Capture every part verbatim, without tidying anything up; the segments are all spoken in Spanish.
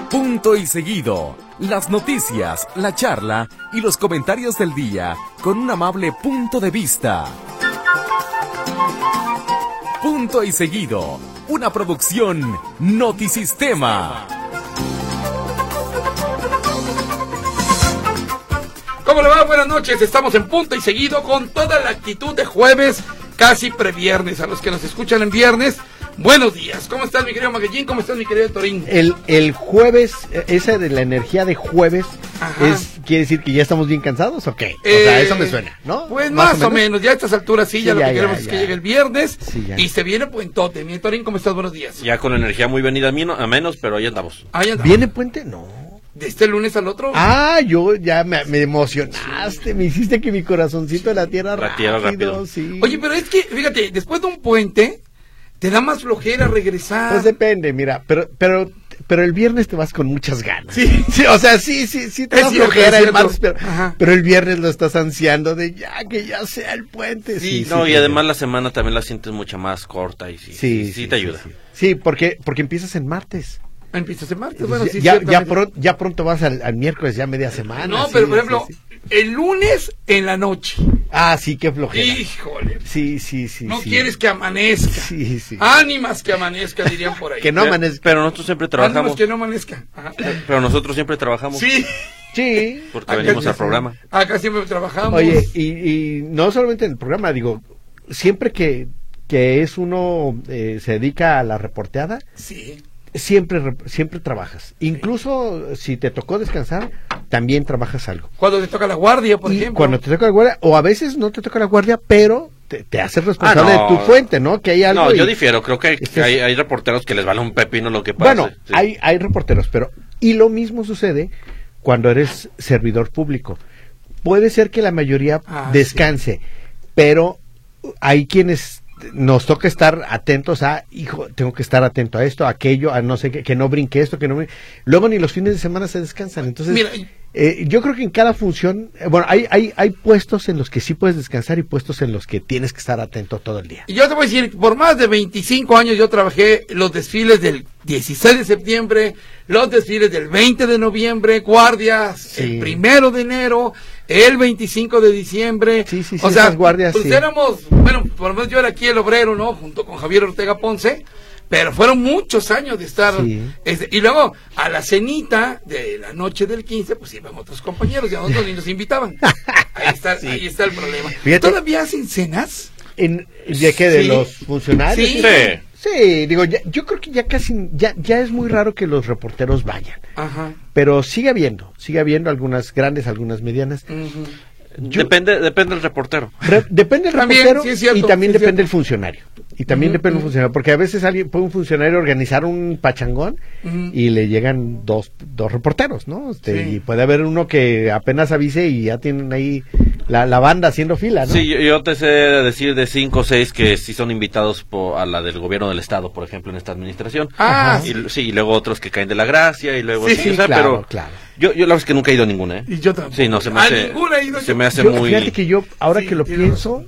Punto y seguido. Las noticias, la charla y los comentarios del día con un amable punto de vista. Punto y seguido. Una producción Notisistema. ¿Cómo le va? Buenas noches. Estamos en Punto y Seguido con toda la actitud de jueves, casi previernes. A los que nos escuchan en viernes, buenos días. ¿Cómo estás, mi querido Magallín? ¿Cómo estás, mi querido Torín? El, el jueves, esa de la energía de jueves, es, ¿quiere decir que ya estamos bien cansados o qué? Eh, o sea, eso me suena, ¿no? Pues más, más o, menos? o menos, ya a estas alturas sí, ya sí, lo ya, que queremos ya, es ya. que llegue el viernes sí, y se viene puentote. Mi Torín, ¿cómo estás? Buenos días. Ya con energía muy venida a menos, pero ahí andamos. Ahí andamos. ¿Viene puente? No. ¿De este lunes al otro? Ah, yo ya me, me emocionaste, me hiciste que mi corazoncito de la tierra la tierra rápido. Sí. Oye, pero es que, fíjate, después de un puente, te da más flojera regresar. Pues depende, mira, pero, pero, pero el viernes te vas con muchas ganas. Sí, sí, o sea, sí, sí, sí te da flojera el martes, pero, pero el viernes lo estás ansiando de ya, que ya sea el puente. Sí, sí no, sí, y además la semana también la sientes mucho más corta y sí, sí, sí, sí te ayuda. Sí, sí. sí, porque, porque empiezas en martes. Empiezas en martes, bueno, sí, ya, ya, pronto, ya pronto vas al, al miércoles, ya media semana. No, sí, pero por ejemplo, sí, sí. el lunes en la noche. Ah, sí, qué flojera. Híjole. Sí, sí, sí. No sí. quieres que amanezca. Sí, sí. Ánimas que amanezca, dirían por ahí. Que no amanezca. Pero nosotros siempre trabajamos. Ánimas que no amanezca. Ajá. Pero nosotros siempre trabajamos. Sí. Sí. Porque acá venimos al programa. Acá siempre trabajamos. Oye, y, y no solamente en el programa, digo, siempre que, que es uno, eh, se dedica a la reporteada. Sí. Siempre, siempre trabajas. Incluso si te tocó descansar, también trabajas algo. Cuando te toca la guardia, por y ejemplo. Cuando te toca la guardia, o a veces no te toca la guardia, pero te, te haces responsable ah, no. de tu fuente, ¿no? Que hay algo. No, y, yo difiero. Creo que hay, este, hay, hay reporteros que les vale un pepino lo que pasa. Bueno, sí. hay, hay reporteros, pero. Y lo mismo sucede cuando eres servidor público. Puede ser que la mayoría ah, descanse, sí. pero hay quienes. Nos toca estar atentos a, hijo, tengo que estar atento a esto, a aquello, a no sé qué, que no brinque esto, que no brinque. Luego ni los fines de semana se descansan. Entonces, Mira, eh, yo creo que en cada función, eh, bueno, hay, hay, hay puestos en los que sí puedes descansar y puestos en los que tienes que estar atento todo el día. Y yo te voy a decir, por más de veinticinco años yo trabajé los desfiles del dieciséis de septiembre, los desfiles del veinte de noviembre, guardias, sí. el primero de enero, el veinticinco de diciembre. Sí, sí, sí, o sea, guardias, pues sí. éramos, bueno, por lo menos yo era aquí el obrero, ¿no? Junto con Javier Ortega Ponce, pero fueron muchos años de estar, sí. este, y luego a la cenita de la noche del quince, pues iban otros compañeros y a nosotros ni nos invitaban. Ahí está, sí. ahí está el problema. Fíjate, ¿todavía hacen cenas? En, ¿De qué? ¿De sí. los funcionarios? Sí. sí. Sí, digo, ya, yo creo que ya casi, ya, ya es muy raro que los reporteros vayan. Ajá. Pero sigue habiendo, sigue habiendo algunas grandes, algunas medianas. Uh-huh. Yo, depende, depende del reportero. Re, depende del también, reportero sí es cierto, y también sí depende del funcionario. Y también uh-huh, depende del uh-huh. funcionario, porque a veces alguien puede un funcionario organizar un pachangón uh-huh. y le llegan dos, dos reporteros, ¿no? Este, sí. Y puede haber uno que apenas avise y ya tienen ahí la, la banda haciendo fila, ¿no? Sí, yo, yo te sé decir de cinco o seis que sí son invitados por, a la del gobierno del estado, por ejemplo, en esta administración. Ah, y, sí, y luego otros que caen de la gracia y luego sí, sí, sí, o sea, claro, pero claro. Yo, yo la verdad es que nunca he ido a ninguna, ¿eh? Y yo tampoco. Sí, no, se me a hace, ninguna he ido se yo. me hace yo, muy... Fíjate que yo, ahora sí, que lo pienso,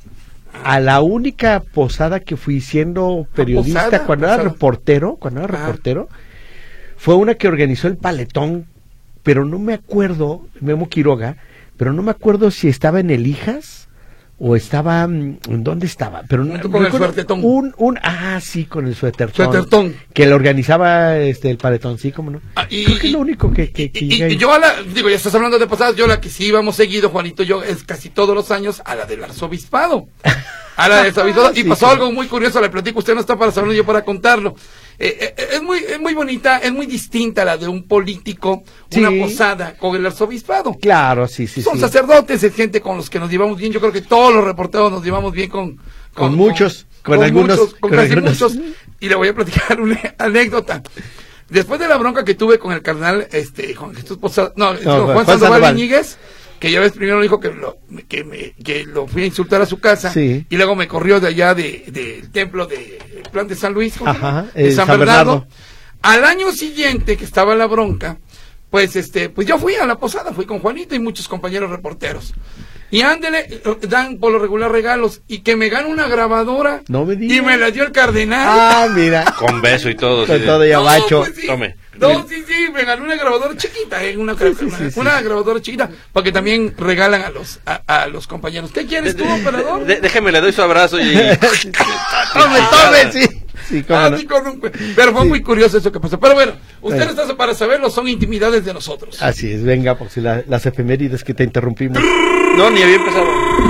a la única posada que fui siendo periodista, posada, cuando posada. era reportero, cuando era ah. reportero, fue una que organizó el Paletón, pero no me acuerdo, Memo Quiroga, pero no me acuerdo si estaba en el Hijas o estaba, ¿en dónde estaba? Pero no, con el suertetón. Un, un, ah, sí, con el suétertón. Suétertón. Que lo organizaba este el Paletón, sí, cómo no. Ah, y, Creo que es lo único que, que, que y, llega y, y yo a la, digo, ya estás hablando de pasadas, yo la que sí íbamos seguido, Juanito, yo, es casi todos los años, a la del arzobispado. A la del arzobispado. Y sí, pasó claro. algo muy curioso, le platico, usted no está para saberlo, yo para contarlo. Eh, eh, es muy es muy bonita, es muy distinta a la de un político, sí. una posada con el arzobispado. Claro, sí, sí, Son sí. sacerdotes, es gente con los que nos llevamos bien, yo creo que todos los reporteros nos llevamos bien con... Con, con muchos, con, con algunos. Muchos, con, con casi algunos. muchos, y le voy a platicar una anécdota. Después de la bronca que tuve con el carnal, este, Juan Jesús Posada, no, no Juan, Juan Sandoval, Sandoval Iñiguez, que ya ves, primero me dijo que lo, que me, que lo fui a insultar a su casa, sí. y luego me corrió de allá de, del templo de Plan de San Luis, Ajá, de eh, San, San Bernardo. Bernardo. Al año siguiente que estaba la bronca, pues este, pues yo fui a la posada, fui con Juanito y muchos compañeros reporteros. Y ándele, dan por lo regular regalos, y que me gana una grabadora, no me digas. Y me la dio el cardenal. Ah, mira. Con beso y todo. Con sí, todo y abacho. No, pues sí. Tome. No, sí, sí, me ganó una grabadora chiquita, eh, una, sí, sí, una, sí, sí. una grabadora chiquita, porque también regalan a los a, a los compañeros. ¿Qué quieres tú, operador? De, de, déjeme, le doy su abrazo y... tome, tome, sí. Sí, ah, no. sí, con un... Pero fue sí. muy curioso eso que pasó. Pero bueno, usted está sí. para saberlo, son intimidades de nosotros. Así es, venga, pues la, las efemérides que te interrumpimos. No, ni había empezado.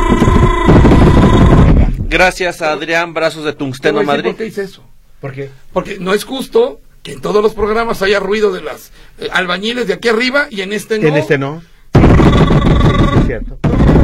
Gracias a Adrián Brazos de Tungsteno Madrid. ¿Por qué hice eso? ¿Por qué? Porque no es justo que en todos los programas haya ruido de las eh, albañiles de aquí arriba y en este no. En este no. Sí, es cierto.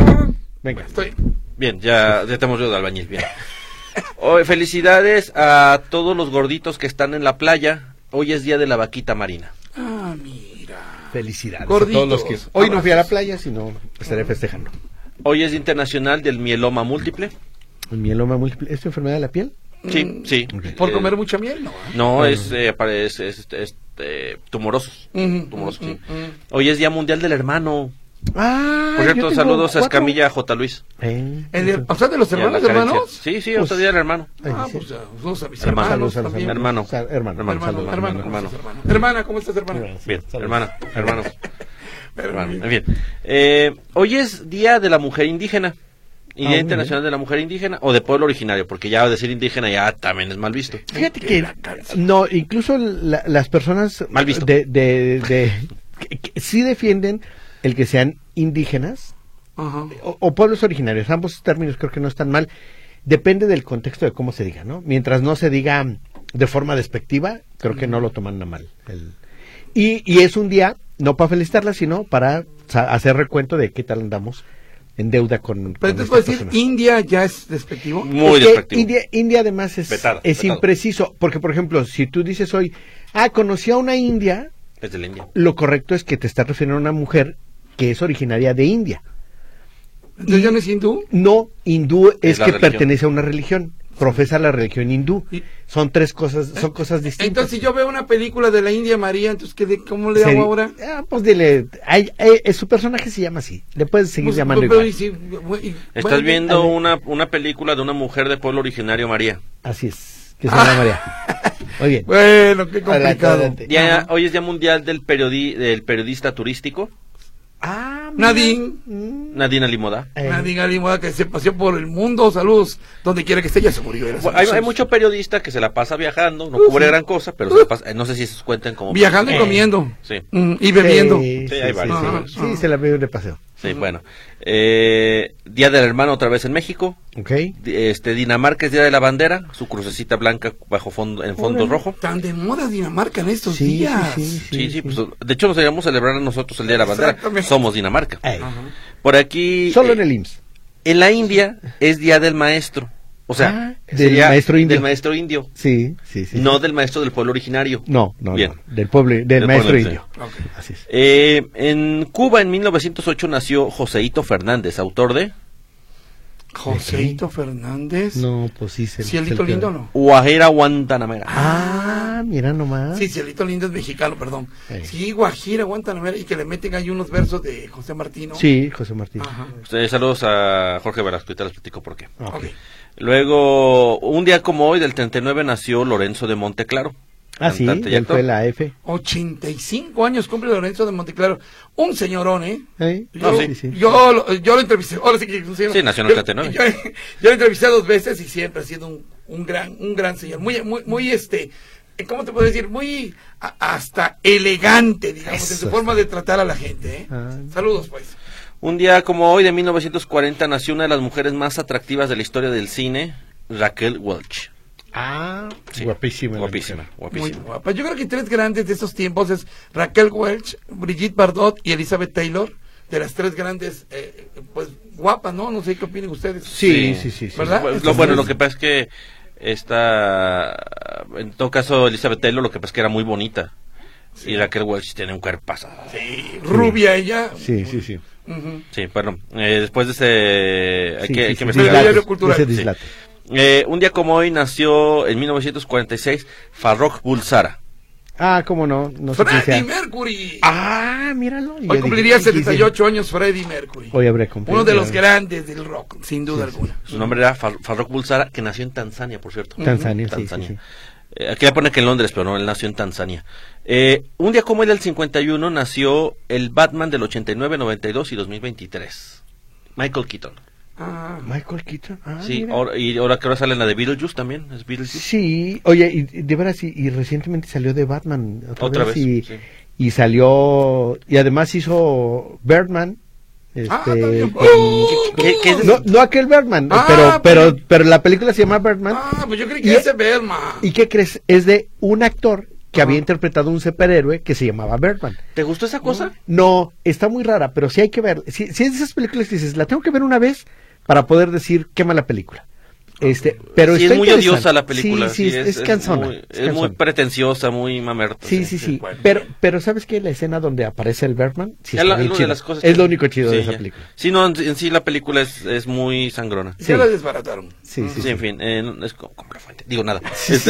Venga. Estoy... Bien, ya, ya tenemos ruido de albañil, bien. Hoy, felicidades a todos los gorditos que están en la playa. Hoy es día de la vaquita marina. Ah, mira. Felicidades Gorditos, a todos los que... Hoy abrazos. No fui a la playa, sino estaré festejando. Hoy es internacional del mieloma múltiple. ¿El mieloma múltiple es tu enfermedad de la piel? Sí, sí. Okay. ¿Por comer eh, mucha miel? No, ¿eh? no es, eh, es, es, es, es eh, tumorosos. Uh-huh, tumorosos uh-huh, sí. uh-huh. Hoy es Día Mundial del Hermano. Ah, por cierto, saludos cuatro. a Escamilla J. Luis. Eh, ¿El pasar de los hermanos, hermanos? Sí, sí, otro día del hermano. Ah, pues saludos a mis hermano, hermanos. Saludos a hermano. Hermano, hermano, hermano, hermano, hermano, hermano. Hermana, ¿cómo estás, hermana? Bien, hermana, hermano. hermano. Bien. Eh, hoy es Día de la Mujer Indígena. Y Día ah, Internacional de la Mujer Indígena o de pueblo originario, porque ya decir indígena ya también es mal visto. Fíjate que no, incluso la, las personas mal visto. de, de, de que, que sí defienden el que sean indígenas uh-huh. o, o pueblos originarios. Ambos términos creo que no están mal. Depende del contexto de cómo se diga, ¿no? Mientras no se diga de forma despectiva, creo que no lo toman a mal. El, y, y es un día no para felicitarla, sino para sa- hacer recuento de qué tal andamos en deuda con... Pero entonces puedes decir, India ya es despectivo. Muy es despectivo. India, India además es, vetado, es vetado. impreciso, porque por ejemplo, si tú dices hoy, ah, conocí a una india, es de la India. Lo correcto es que te estás refiriendo a una mujer que es originaria de India. ¿Entonces ya no es hindú? No, hindú es, es que religión. Pertenece a una religión. Profesa la religión hindú. ¿Y? Son tres cosas, son cosas distintas. Entonces, si yo veo una película de la India María, entonces ¿qué, ¿cómo le hago ahora? Ah, pues dile, hay, hay, su personaje se llama así. Le puedes seguir pues, llamando pero, igual. Y, y, Estás bueno, viendo una, una película de una mujer de pueblo originario, María. Así es, que se llama ah. María. Muy bien. Bueno, qué complicado. Ya, hoy es Día Mundial del, periodi, del Periodista Turístico. Ah, Nadine. Nadine Alimoda. Eh. Nadine Alimoda, que se paseó por el mundo. Saludos. Donde quiera que esté, ya se murió. Bueno, hay, hay mucho periodista que se la pasa viajando. No uh, cubre sí. gran cosa, pero uh. se la pasa. No sé si se cuentan como. Viajando eh. y comiendo. Sí. Mm, y bebiendo. Sí, sí, sí hay varios. Sí, Ah, sí, sí, se la veo de paseo. Sí, uh-huh. bueno. Eh, Día del Hermano otra vez en México. Okay. Este, Dinamarca es Día de la Bandera. Su crucecita blanca bajo fondo, en fondo Órale, rojo. Tan de moda Dinamarca en estos sí, días. Sí, sí, sí, sí, sí. pues, de hecho nos deberíamos celebrar nosotros el Día de la Bandera. Somos Dinamarca. Uh-huh. Por aquí. Solo eh, en el I M S S. En la India es Día del Maestro. O sea, ah, del maestro indio. Del maestro indio. Sí, sí, sí. No sí. del maestro del pueblo originario. No, no, Bien. no. Del pueblo, del, del maestro pueblo, indio. Sí. Okay. Así es. Eh, en Cuba en mil novecientos ocho nació Joseito Fernández, autor de Joseito Fernández. No, pues sí. Se, Cielito se Lindo, ¿no? Guajira Guantanamera. Ah, mira nomás. Sí, Cielito Lindo es mexicano, perdón. Eh. Sí, Guajira Guantanamera, y que le meten ahí unos versos de José Martino. Sí, José Martín. Ustedes, saludos a Jorge Velasco y te les platico por qué. Okay. Okay. Luego, un día como hoy, del treinta y nueve, nació Lorenzo de Monteclaro. Ah, sí, él fue la F. ochenta y cinco años cumple Lorenzo de Monteclaro. Un señorón, ¿eh? ¿Eh? Yo, no, sí, sí. Yo, lo, yo lo entrevisté. Ahora sí que un señor. Sí, nació en el treinta y nueve. Yo, yo, yo lo entrevisté dos veces y siempre ha sido un, un gran un gran señor. Muy, muy, muy este. ¿Cómo te puedo decir? Muy a, hasta elegante, digamos, Eso en su está. forma de tratar a la gente, ¿eh? Ah. Saludos, pues. Un día como hoy, de mil novecientos cuarenta, nació una de las mujeres más atractivas de la historia del cine, Raquel Welch. Ah, sí, guapísima. Guapísima, guapísima. Muy guapa. Yo creo que tres grandes de esos tiempos es Raquel Welch, Brigitte Bardot y Elizabeth Taylor. De las tres grandes, eh, pues guapas, ¿no? No sé qué opinan ustedes. Sí, sí, sí. sí ¿verdad? Sí. Lo, bueno, lo que pasa es que esta, en todo caso, Elizabeth Taylor, lo que pasa es que era muy bonita. Sí. Y Raquel Welch tiene un cuerpazo. Sí, rubia sí. ella. Sí, sí, sí. Uh-huh. Sí, bueno, eh, después de ese... Hay sí, que, sí, hay que sí, investigar. dislate, cultural. Ese dislate. Sí. Eh, un día como hoy nació, en mil novecientos cuarenta y seis, Farrokh Bulsara. Ah, cómo no. no Freddie Mercury. Ah, míralo. Hoy Yo cumpliría dije, setenta y ocho años Freddie Mercury. Hoy habré cumplido. Uno de los grandes del rock, sin duda sí, alguna. Sí. Su nombre era Far- Farrokh Bulsara, que nació en Tanzania, por cierto. Tanzania, uh-huh. Tanzania. Sí, sí, sí. Eh, aquí le pone que en Londres, pero no, él nació en Tanzania. Eh, un día como el del cincuenta y uno nació el Batman del ochenta y nueve, noventa y dos y dos mil veintitrés. Michael Keaton. Ah, Michael Keaton. Ah, sí, ahora, y ahora que ahora sale en la de Beetlejuice también, es Beetlejuice. Sí, oye, y de veras, y, y recientemente salió de Batman otra, otra vez, vez, y, sí. y salió, y además hizo Birdman. Este, ah, también. ¿Qué, qué es? No, no aquel Birdman, ah, pero, pero, pero, pero la película se llama Birdman. Ah, pues yo creí que ese Birdman. ¿Y qué crees? Es de un actor que había interpretado un superhéroe que se llamaba Birdman. ¿Te gustó esa cosa? No, está muy rara, pero sí hay que ver. Si, si es de esas películas que dices, la tengo que ver una vez para poder decir qué mala película. Este, pero sí, es muy odiosa la película. Sí, sí, sí, es, es, es cansona. Muy, es, es cansona. muy pretenciosa, muy mamerta. Sí, sí, sí. sí. Bueno, pero, pero ¿sabes qué? La escena donde aparece el Birdman, sí, es, la, de las cosas es que... lo único chido sí, de esa ya. película. Sí, no, en, en sí la película es, es muy sangrona. Sí. Sí. Ya la desbarataron. Sí, sí, sí, sí. en fin, eh, es como, como la fuente. Digo nada. Este,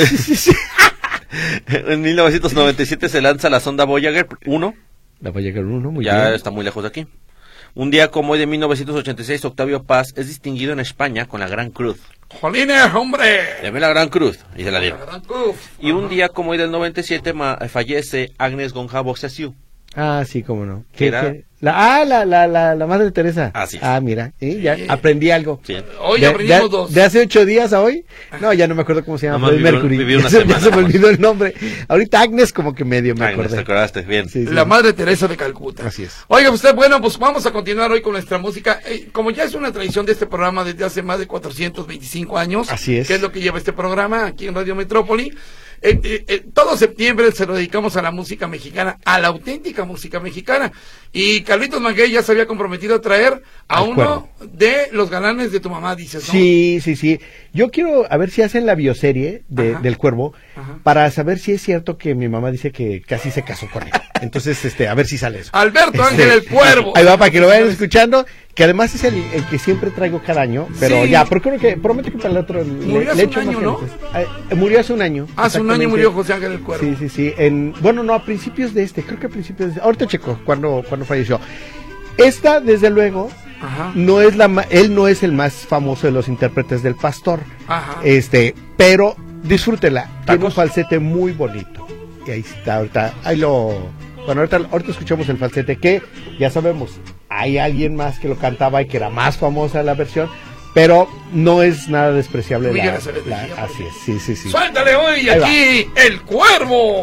en mil novecientos noventa y siete se lanza la sonda Voyager uno. La Voyager uno, muy ya bien. está muy lejos de aquí. Un día como hoy de mil novecientos ochenta y seis, Octavio Paz es distinguido en España con la Gran Cruz. ¡Jolines, hombre! Deme la Gran Cruz, y se la dieron. La Gran Cruz. Y un día como hoy del noventa y siete ma- fallece Agnes Gonja Boxasiu. Ah, sí, cómo no. ¿Qué era? ¿Qué? La, ah, la, la, la, la Madre Teresa. Así es. Ah, mira, ¿eh? ya Sí. aprendí algo. Sí. Hoy de, aprendimos de, dos. de hace ocho días a hoy, no, ya no me acuerdo cómo se llama, Nomás Freddie vivió- Mercury. vivió una Ya se- ya semana. se me olvidó el nombre. Ahorita Agnes como que medio me Agnes, acordé. te acordaste, bien. Sí, sí. La Madre Teresa de Calcuta. Así es. Oiga, usted, bueno, pues vamos a continuar hoy con nuestra música. Eh, como ya es una tradición de este programa desde hace más de cuatrocientos veinticinco años. Así es. Que es lo que lleva este programa aquí en Radio Metrópoli. Eh, eh, eh, todo septiembre se lo dedicamos a la música mexicana, a la auténtica música mexicana. Y Carlitos Maguey ya se había comprometido a traer a De uno de los galanes de tu mamá, dices, ¿no? Sí, sí, sí. Yo quiero a ver si hacen la bioserie de, Ajá. del Cuervo Ajá. para saber si es cierto que mi mamá dice que casi se casó con él. Entonces, este, a ver si sale eso. Alberto Este, Ángel el Cuervo. Ahí va para que lo vayan escuchando, que además es el, el que siempre traigo cada año, pero Sí. ya, procuro que, prometo que para el otro le, Murió hace le un echo más año, ¿no? ganas. Ah, murió hace un año. Hace un año exactamente. murió José Ángel el Cuervo. Sí, sí, sí. En, bueno, no, a principios de este, creo que a principios de este. Ahorita checo cuando, cuando falleció. Esta, desde luego, Ajá. no es la ma- él no es el más famoso de los intérpretes del Pastor. Ajá. Este, pero disfrútela. Tiene un ¿Tacos? falsete muy bonito. Y ahí está, ahorita, ahí lo. Bueno, ahorita, ahorita escuchamos el falsete que ya sabemos, hay alguien más que lo cantaba y que era más famosa la versión, pero no es nada despreciable. Miguel La, Acevedo la- Mejía, así es, sí, sí, sí. Suéltale hoy Ahí aquí el Cuervo.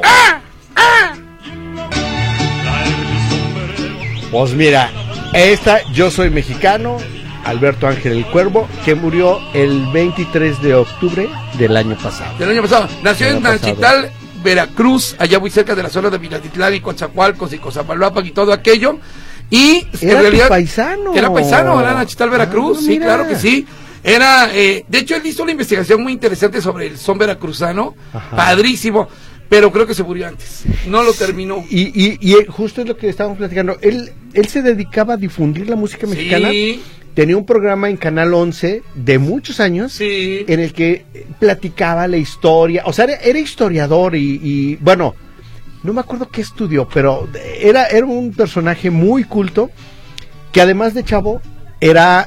Pues mira, esta, yo soy mexicano, Alberto Ángel el Cuervo, que murió el veintitrés de octubre del año pasado. Del año pasado. Nació Del en año pasado. Nachital, Veracruz, allá muy cerca de la zona de Minatitlán y Coatzacoalcos y Cozapaluapan y todo aquello. Y Era en realidad tu paisano. era paisano, era Nachital, Veracruz, Ah, sí, mira. claro que sí. Era, eh, de hecho, él hizo una investigación muy interesante sobre el son veracruzano, Ajá. padrísimo, pero creo que se murió antes, no lo terminó. Y, y, y él- justo es lo que estábamos platicando. Él, él se dedicaba a difundir la música mexicana. Sí, Tenía un programa en Canal once de muchos años sí. en el que platicaba la historia. O sea, era, era historiador y, y, bueno, no me acuerdo qué estudió, pero era, era un personaje muy culto que además de chavo era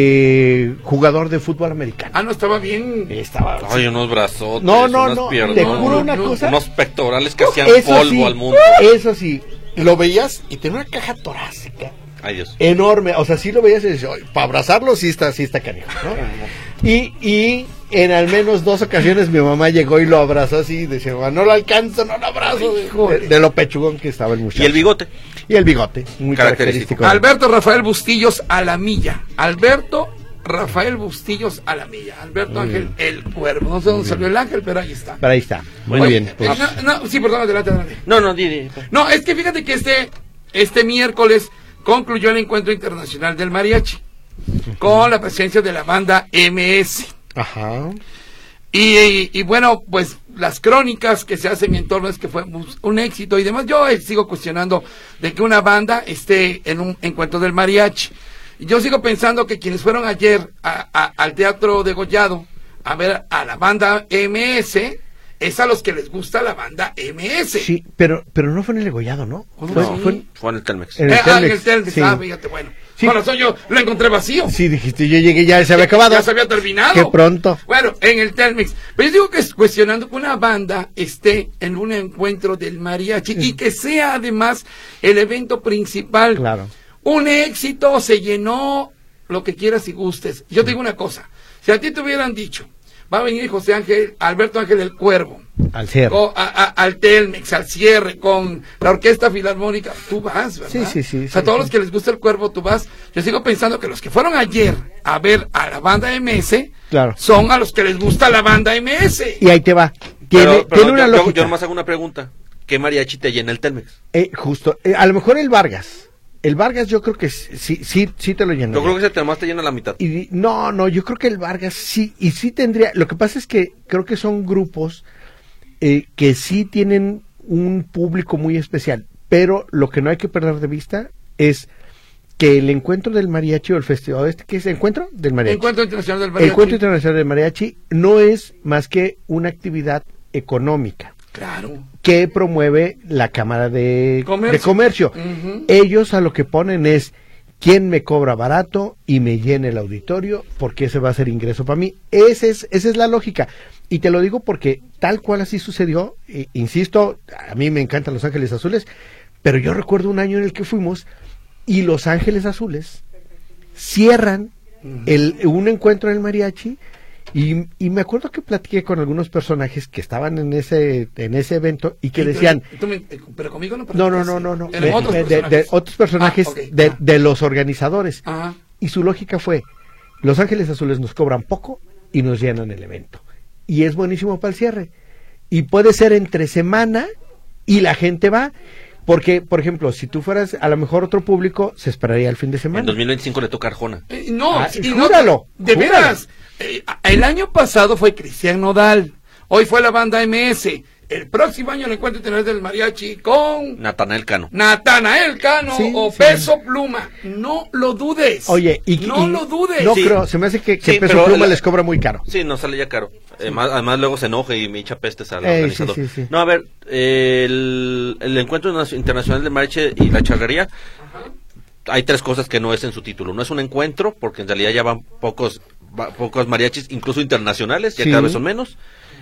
eh, jugador de fútbol americano. Ah, no, estaba bien. Estaba... Ay, unos brazotes, No, no, unas no, piernas, te juro una no, cosa. unos pectorales que hacían Eso polvo sí, al mundo. Eso sí, lo veías y tenía una caja torácica Ay, Dios. enorme, o sea, sí lo veías y decías, para abrazarlo sí está, sí está canijo, ¿no? Y, y en al menos dos ocasiones mi mamá llegó y lo abrazó así y decía, "Mamá, no lo alcanzo, no lo abrazo", de, de lo pechugón que estaba el muchacho. Y el bigote. Y el bigote, muy Característico. característico. Alberto Rafael Bustillos a la milla. Alberto Rafael Bustillos a la milla. Alberto Muy Ángel bien. el Cuervo. No sé dónde salió el ángel, pero ahí está. Pero ahí está, muy Bueno, bien. Eh, Pues, no, no, sí, perdón, adelante, adelante. No, no, di, di. No, es que fíjate que este, este miércoles concluyó el Encuentro Internacional del Mariachi con la presencia de la banda M S. ajá. Y, y, y bueno, pues las crónicas que se hacen en torno es que fue un, un éxito y demás. Yo eh, sigo cuestionando de que una banda esté en un encuentro del mariachi. Y yo sigo pensando que quienes fueron ayer a, a, al Teatro Degollado a ver a la banda M S, es a los que les gusta la banda M S. Sí, pero, pero no fue en el degollado, ¿no? ¿Cómo Fue, no? fue en- Fue en el Telmex. en el Eh, ah, en Telmex, el Telmex, sí. ah, fíjate, bueno. Sí. Con razón yo lo encontré vacío. Sí, dijiste, yo llegué, ya se había acabado. Ya se había terminado. Qué pronto. Bueno, en el Telmex. Pero yo digo que es cuestionando que una banda esté en un encuentro del mariachi y que sea además el evento principal. Claro. Un éxito, se llenó, lo que quieras y gustes. Yo te digo una cosa, si a ti te hubieran dicho, va a venir José Ángel, Alberto Ángel el Cuervo, al cierre, o a, a, al Telmex, al cierre, con la Orquesta Filarmónica, tú vas, ¿verdad? Sí, sí, sí. O sea, sí, todos sí. los que les gusta el Cuervo, tú vas. Yo sigo pensando que los que fueron ayer a ver a la banda M S, claro, son a los que les gusta la banda M S. Y ahí te va. Tiene, pero, pero tiene yo, una yo, lógica. yo nomás hago una pregunta. ¿Qué mariachi te llena el Telmex? Eh, justo, eh, a lo mejor el Vargas. El Vargas yo creo que sí, sí, sí te lo llena. Yo creo que ese además te llena la mitad. Y, no, no, yo creo que el Vargas sí, y sí tendría, lo que pasa es que creo que son grupos eh, que sí tienen un público muy especial, pero lo que no hay que perder de vista es que el encuentro del mariachi o el festival, este, ¿qué es el encuentro del mariachi? Encuentro Internacional del El Mariachi. encuentro internacional del mariachi no es más que una actividad económica. Claro. Que promueve la Cámara de Comercio. De comercio. Uh-huh. Ellos a lo que ponen es quién me cobra barato y me llena el auditorio, porque ese va a ser ingreso para mí. Ese es, esa es la lógica. Y te lo digo porque tal cual así sucedió. E, insisto, a mí me encantan Los Ángeles Azules, pero yo recuerdo un año en el que fuimos y Los Ángeles Azules cierran uh-huh. el, un encuentro en el mariachi. Y, y me acuerdo que platiqué con algunos personajes que estaban en ese en ese evento y que decían, tú me, pero conmigo no no no no no no de, de, otros de, personajes, de, de otros personajes ah, okay. de, ah. de los organizadores. Ajá. Y su lógica fue, Los Ángeles Azules nos cobran poco y nos llenan el evento, y es buenísimo para el cierre, y puede ser entre semana y la gente va. Porque, por ejemplo, si tú fueras a lo mejor otro público, se esperaría el fin de semana. En dos mil veinticinco le toca Arjona. Eh, no, ah, y júralo, no, de júralo. veras. Eh, el año pasado fue Cristian Nodal, hoy fue la banda M S. El próximo año el encuentro internacional del mariachi con Natanael Cano. Natanael Cano sí, o sí. Peso Pluma. No lo dudes. Oye, y no y, lo dudes. No sí. creo, se me hace que, que Sí, Peso pero Pluma la, les cobra muy caro. Sí, no sale ya caro. Sí. Además, además luego se enoja y me echa pestes al Ey, organizador. sí, sí, sí. No, a ver, eh, el, el encuentro internacional del mariachi y la charrería. Ajá. Hay tres cosas que no es en su título. No es un encuentro, porque en realidad ya van pocos, va, pocos mariachis, incluso internacionales, ya sí. cada vez son menos.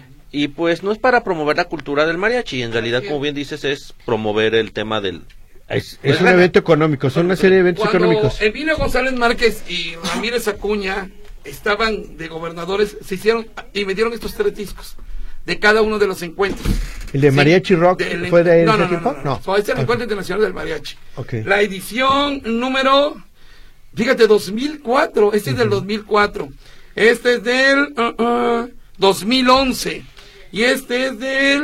Y pues no es para promover la cultura del mariachi, en realidad, como bien dices, es promover el tema del... Es, es pues, un evento económico, son una serie de eventos Cuando económicos. Emilio González Márquez y Ramírez Acuña estaban de gobernadores, se hicieron y me dieron estos tres discos de cada uno de los encuentros. ¿El de Mariachi sí, Rock de, fue de no, ese no, tiempo? No, no, no. no. So, este es el okay. Encuentro Internacional del Mariachi. Okay. La edición número, fíjate, dos mil cuatro, este uh-huh. es del dos mil cuatro, este es del uh, uh, dos mil once y este es del,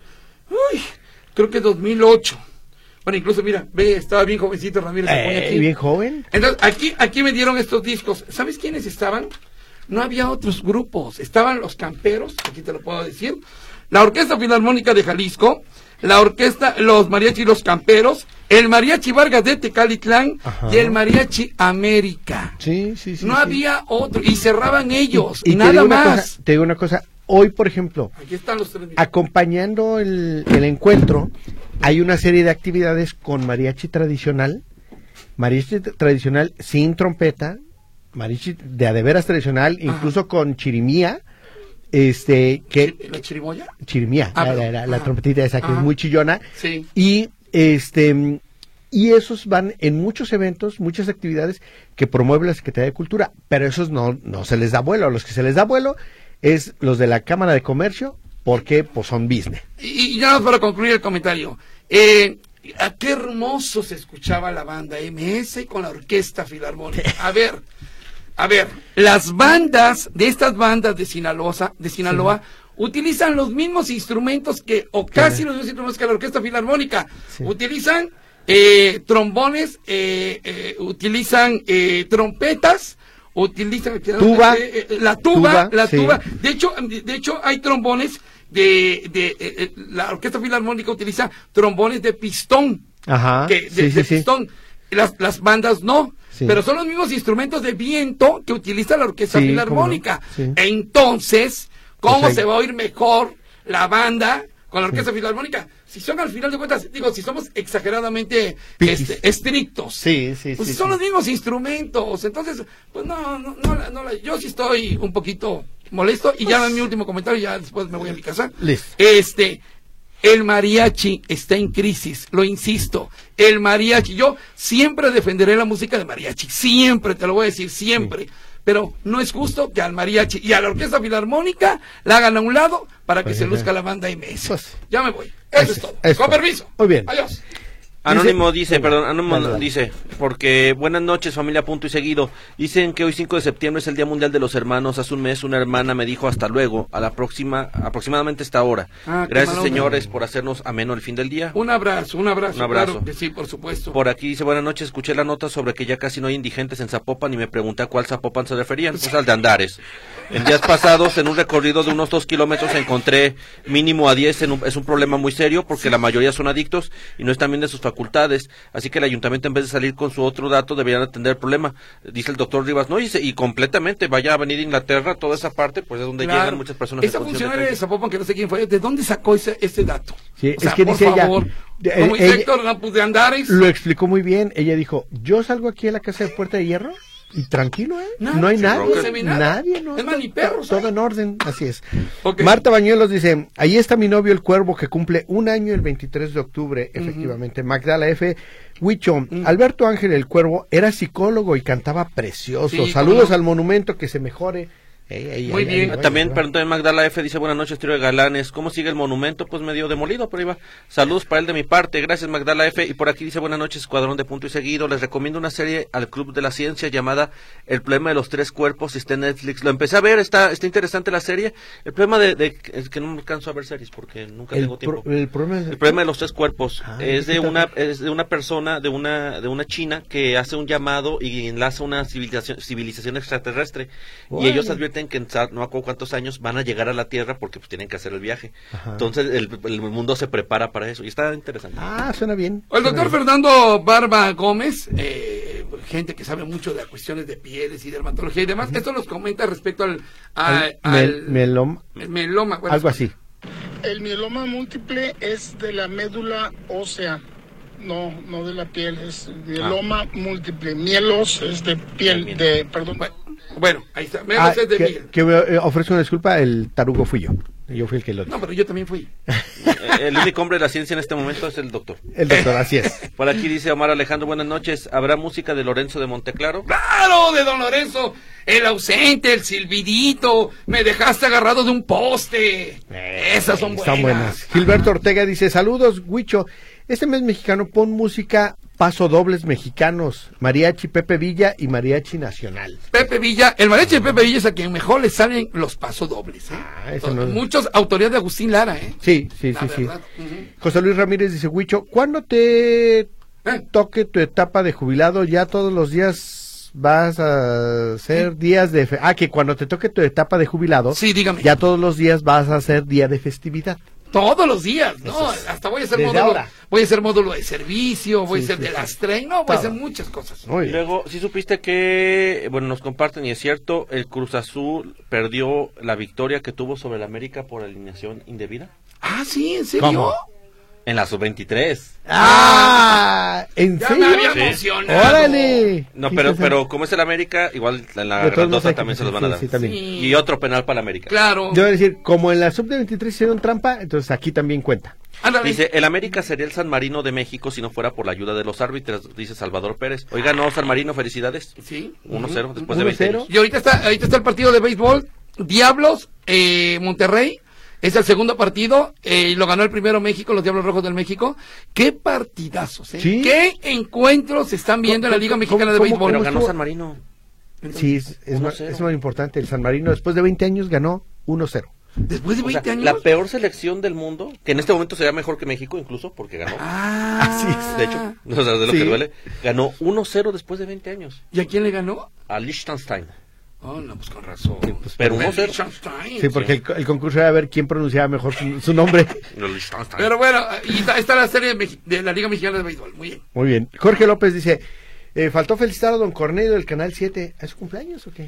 uy, creo que dos mil ocho. Bueno, incluso mira, ve, estaba bien jovencito Ramírez Acuña eh, aquí. Bien joven. Entonces, aquí, aquí me dieron estos discos. ¿Sabes quiénes estaban? No había otros grupos. Estaban los Camperos, aquí te lo puedo decir, la Orquesta Filarmónica de Jalisco, la orquesta, los Mariachi Los Camperos, el Mariachi Vargas de Tecalitlán Ajá. y el Mariachi América. Sí, sí, sí. No sí. había otro, y cerraban ellos, y, y nada te más. Cosa, te digo una cosa, hoy por ejemplo, aquí están los tres acompañando el, el encuentro, hay una serie de actividades con mariachi tradicional, mariachi tradicional sin trompeta, mariachi de a de veras tradicional, Ajá. incluso con chirimía, este, que... ¿La chirimoya? Chirimía, ah, la, la, la trompetita esa que Ajá. es muy chillona, sí. y este... Y esos van en muchos eventos, muchas actividades que promueve la Secretaría de Cultura, pero esos no, no se les da vuelo, a los que se les da vuelo es los de la Cámara de Comercio, porque pues son business. Y, y ya para concluir el comentario, eh, qué hermoso se escuchaba la banda M S con la Orquesta Filarmónica. A ver, a ver, las bandas de estas bandas de Sinaloa, de Sinaloa, sí. utilizan los mismos instrumentos que, o casi sí. los mismos instrumentos que la Orquesta Filarmónica. Sí. Utilizan eh, trombones, eh, eh, utilizan eh, trompetas, utilizan tuba, eh, eh, la tuba, tuba la sí. tuba. De hecho, de hecho hay trombones de, de eh, la Orquesta Filarmónica utiliza trombones de pistón. Ajá. Que, de, sí, de sí, pistón. Sí. Las, las bandas no. Sí. Pero son los mismos instrumentos de viento que utiliza la Orquesta sí, Filarmónica. No. Sí. Entonces, ¿cómo o sea, se va a oír mejor la banda con la Orquesta sí. Filarmónica? si son al final de cuentas, digo, si somos exageradamente este, estrictos, sí, sí, pues sí, son sí. los mismos instrumentos, entonces, pues no, no, no, no, no, yo sí estoy un poquito molesto, y ya en mi último comentario, ya después me voy a mi casa. Listo. Este, el mariachi está en crisis, lo insisto, el mariachi, yo siempre defenderé la música de mariachi, siempre, te lo voy a decir, siempre, sí. Pero no es justo que al mariachi y a la orquesta filarmónica la hagan a un lado para que pues se luzca la banda M S. Pues, ya me voy, eso es, es todo, es con todo. Permiso. Muy bien. Adiós. Anónimo dice, perdón, Anónimo dale, dale. dice, porque buenas noches familia punto y seguido, dicen que hoy cinco de septiembre es el Día Mundial de los Hermanos, hace un mes una hermana me dijo hasta luego, a la próxima, aproximadamente esta hora. Ah, gracias señores por hacernos ameno el fin del día. Un abrazo, un abrazo, un abrazo. Claro que sí, por supuesto. Por aquí dice, buenas noches, escuché la nota sobre que ya casi no hay indigentes en Zapopan y me pregunté a cuál Zapopan se referían, pues al de Andares. En días pasados, en un recorrido de unos dos kilómetros, encontré mínimo a diez, en un, es un problema muy serio porque sí. La mayoría son adictos y no están bien de sus facultades. Así que el ayuntamiento, en vez de salir con su otro dato, deberían atender el problema. Dice el doctor Rivas, no, y, se, y completamente, vaya a Avenida Inglaterra, toda esa parte, pues es donde claro. Llegan muchas personas. Esa funcionaria de, de Zapopan, que no sé quién fue, ¿de dónde sacó ese, ese dato? Sí, o sea, es que por dice favor, ella, como ella, Héctor, no, pues de Andares. Lo explicó muy bien, ella dijo, yo salgo aquí a la casa de Puerta de Hierro, y tranquilo, ¿eh? Nada, no hay nadie, nada. nadie, no. Es más, ni perros. Todo en orden, así es. Okay. Marta Bañuelos dice, ahí está mi novio el Cuervo que cumple un año el veintitrés de octubre, uh-huh. Efectivamente. Magdala F. Huicho, uh-huh. Alberto Ángel el Cuervo era psicólogo y cantaba precioso. Sí, saludos al monumento, que se mejore. Ey, ey, Muy ey, bien. ey, También ey, preguntó en Magdala F, dice, buenas noches, trío de galanes, ¿cómo sigue el monumento? Pues medio demolido, pero iba. Saludos para él de mi parte, gracias Magdala F. Y por aquí dice, buenas noches, Escuadrón de Punto y Seguido, les recomiendo una serie al Club de la Ciencia llamada El Problema de los Tres Cuerpos, está en Netflix. Lo empecé a ver, está está interesante la serie. El problema de, de es que no me alcanzo a ver series porque nunca el tengo tiempo. Pro, el, problema es... el problema de los tres cuerpos ah, es de una es de una persona, de una de una china que hace un llamado y enlaza una civilización civilización extraterrestre. Bueno. Y ellos advierten que en no cuántos años van a llegar a la Tierra porque pues tienen que hacer el viaje. Ajá. Entonces el, el mundo se prepara para eso y está interesante. Ah, suena bien. El doctor Fernando Barba Gómez, eh, gente que sabe mucho de cuestiones de pieles y dermatología y demás, uh-huh. Esto nos comenta respecto al, al, al mel, meloma, meloma bueno, algo así. El mieloma múltiple es de la médula ósea. No, no de la piel, es mieloma ah. múltiple. Mielos es de piel, de, perdón. Bueno, bueno ahí está, mielos ah, es de que, piel. Que eh, ofrezco una disculpa, el tarugo fui yo. Yo fui el que lo dijo. No, pero yo también fui. El único hombre de la ciencia en este momento es el doctor. El doctor, así es. Por aquí dice Omar Alejandro, buenas noches. ¿Habrá música de Lorenzo de Monteclaro? ¡Claro, de don Lorenzo! El ausente, el silbidito, me dejaste agarrado de un poste. Eh, Esas son buenas. Están buenas. Gilberto Ortega dice, saludos, Huicho. Este mes mexicano pon música pasodobles mexicanos, mariachi Pepe Villa y mariachi nacional. Pepe Villa, el mariachi de Pepe Villa es a quien mejor le salen los pasodobles, ¿eh? Ah, eso no... Muchos, autoridad de Agustín Lara, ¿eh? Sí, sí, La sí, verdad. sí. Uh-huh. José Luis Ramírez dice, Huicho, ¿cuándo te ¿Eh? toque tu etapa de jubilado? Ya todos los días vas a hacer ¿Eh? días de... Fe... Ah, que cuando te toque tu etapa de jubilado, sí, dígame. Ya todos los días vas a hacer día de festividad. Todos los días, ¿no? Es, hasta voy a hacer módulo, ahora. voy a hacer módulo de servicio, voy sí, a hacer sí, de sí. las tren, no, voy Todo. a hacer muchas cosas. Y luego, sí supiste que, bueno, nos comparten y es cierto, el Cruz Azul perdió la victoria que tuvo sobre el América por alineación indebida. Ah, sí, ¿en serio? ¿Cómo? En la sub veintitrés. Ah, ¿en ya serio? me había sí. emocionado. ¡Órale! No, pero pero como es el América, igual en la grandota también se los van a dar. Sí, sí, sí. Y otro penal para el América. Claro. Yo voy a decir, como en la sub veintitrés hicieron trampa, entonces aquí también cuenta. Ándale. Dice, el América sería el San Marino de México si no fuera por la ayuda de los árbitros, dice Salvador Pérez. Oiga, no, San Marino, felicidades. Sí. uno cero uh-huh. después de veinte años. Y ahorita está, ahorita está el partido de béisbol, Diablos, eh, Monterrey. Es el segundo partido, eh, y lo ganó el primero México, los Diablos Rojos del México. ¡Qué partidazos! ¿eh? ¿Sí? ¿Qué encuentros se están viendo en la Liga Mexicana de Béisbol? Pero ganó San Marino. Sí, es, es, más, es muy importante. El San Marino, después de veinte años, ganó uno cero. Después de veinte o sea, años. La peor selección del mundo, que en este momento sería mejor que México, incluso, porque ganó. Ah, así es. De hecho, o sea, de lo sí. que duele, ganó uno cero después de veinte años. ¿Y a quién le ganó? A Liechtenstein. Oh, no, pues con razón. Sí, pues, pero uno cero. Sí, porque el, el concurso era ver quién pronunciaba mejor su, su nombre. Pero bueno, y está, está la serie de, de la Liga Mexicana de Béisbol. Muy bien. Muy bien. Jorge López dice, eh, faltó felicitar a don Cornelio del Canal siete. ¿Es su cumpleaños o qué?